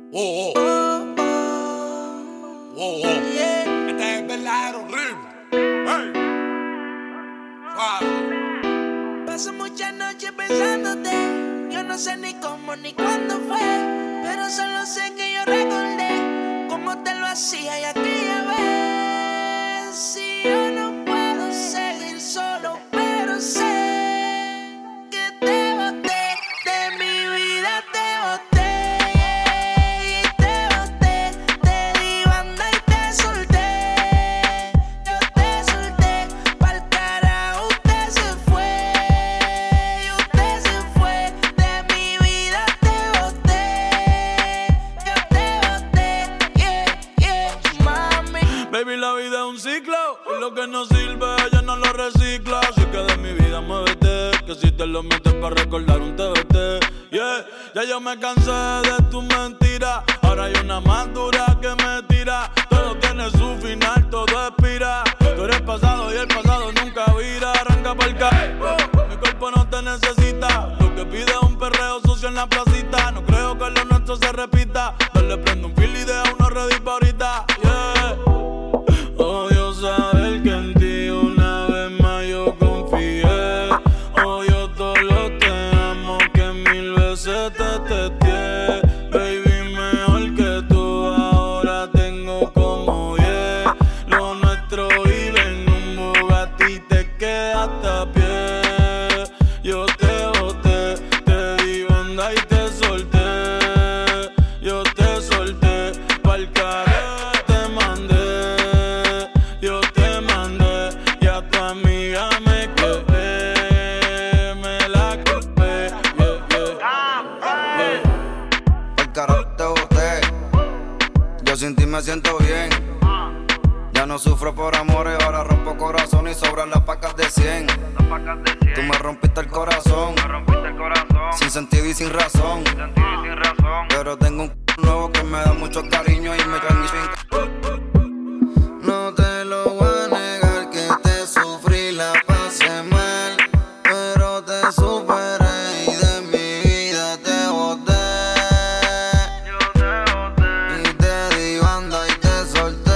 Oh, oh. Oh, oh. Yeah. Este es el verdadero ritmo. Hey. Suave. Paso muchas noches pensándote. Yo no sé ni cómo ni cuándo fue, pero solo sé que yo recordé cómo te lo hacía y aquella vez. Si yo no puedo seguir solo, pero sé que te boté de mi vida, te boté. Y te boté, te di banda y te solté. Yo te solté, pa'l carajo usted se fue. Y usted se fue, de mi vida te boté. Yo te boté, yeah, mami. Baby, la vida es un ciclo y lo que no sirve ella no lo recicla. Así que de mi vida muévete, que si te lo metes para recordar un TBT. Yeah, ya yo me cansé de tus mentiras. Ahora hay una más dura que me tira. Todo tiene su final, todo expira. Tú eres pasado y el pasado nunca vira. Arranca pa'l mi cuerpo no te necesita. Lo que pide es un perreo sucio en la placita. No creo que lo nuestro se repita. Dale, prendo un fil y deja uno ready pa' ahorita. Yeah. Odio saber que en ti una vez más yo confié. Odio todo lo te amo que mil veces te testé. Baby, mejor que tú ahora tengo como 10. Lo nuestro vive en un Bugatti, te quedaste a pie. Yo te boté, te di banda y te solté. Yo te solté, pa'l carajo te mandé. Yo te mandé y a tu amiga me quedé. Me la culpé, Pa'l carajo te boté. Yo sin ti me siento bien. Ya no sufro por amores, ahora rompo corazón y sobran las pacas de 100. Tú me rompiste el corazón, sin sentido y sin razón. Pero tengo un nuevo que me da mucho cariño y me cae sin. No te lo voy a negar que te sufrí, la pasé mal, pero te superé y de mi vida te boté. Y te di banda y te solté.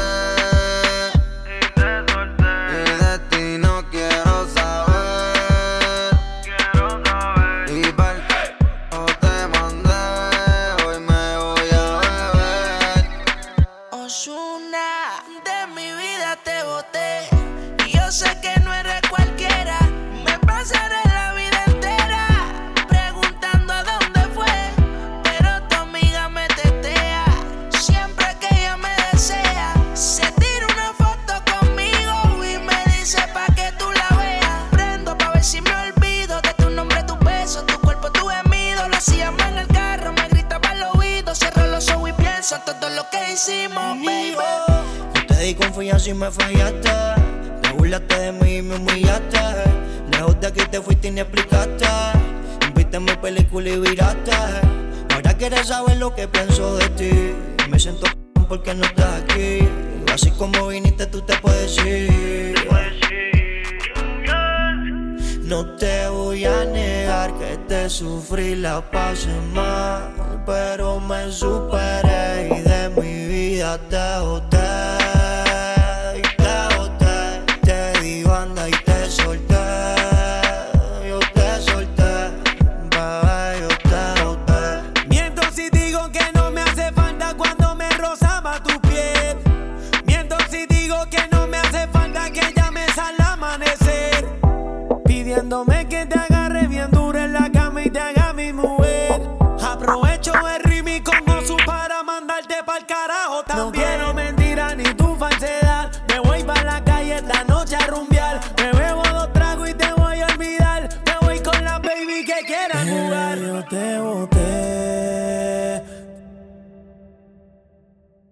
Y de ti no quiero saber. Y pa'l te mandé, hoy me voy a beber. Ozuna, de mi vida te boté. Y yo sé que no eres cualquiera. Me pasaré la vida entera preguntando a dónde fue, pero tu amiga me tetea. Siempre que ella me desea, se tira una foto conmigo y me dice pa' que tú la veas. Prendo pa' ver si me olvido de tu nombre, tu beso, tu cuerpo, tu gemido. Lo hacíamos en el carro, me gritaba al oído. Cierro los ojos y pienso en todo lo que hicimos, baby. Yo te di confianza y me fallaste. Te burlaste de mí y me humillaste. Lejos de aquí te fuiste y ni explicaste. Viste mi película y viraste. Ahora quieres saber lo que pienso de ti. Me siento porque no estás aquí. Así como viniste tú te puedes ir. No te voy a negar que te sufrí, la pasé mal, pero me superé y de mi vida te boté. Y te boté, te di banda y te solté. Yo te solté, bebé, yo te boté. Miento si digo que no me hace falta cuando me rozaba tu piel. Miento si digo que no me hace falta que llames al amanecer, pidiéndome que te agarre bien duro en la cama y te haga mi mujer. Aprovecho el ritmo con gozo para mandarte pa'l carajo también. No quiero mentira ni tu falsedad. Me voy pa' la calle esta noche a rumbear. Me bebo 2 tragos y te voy a olvidar. Me voy con la baby que quieran jugar. Yo te boté.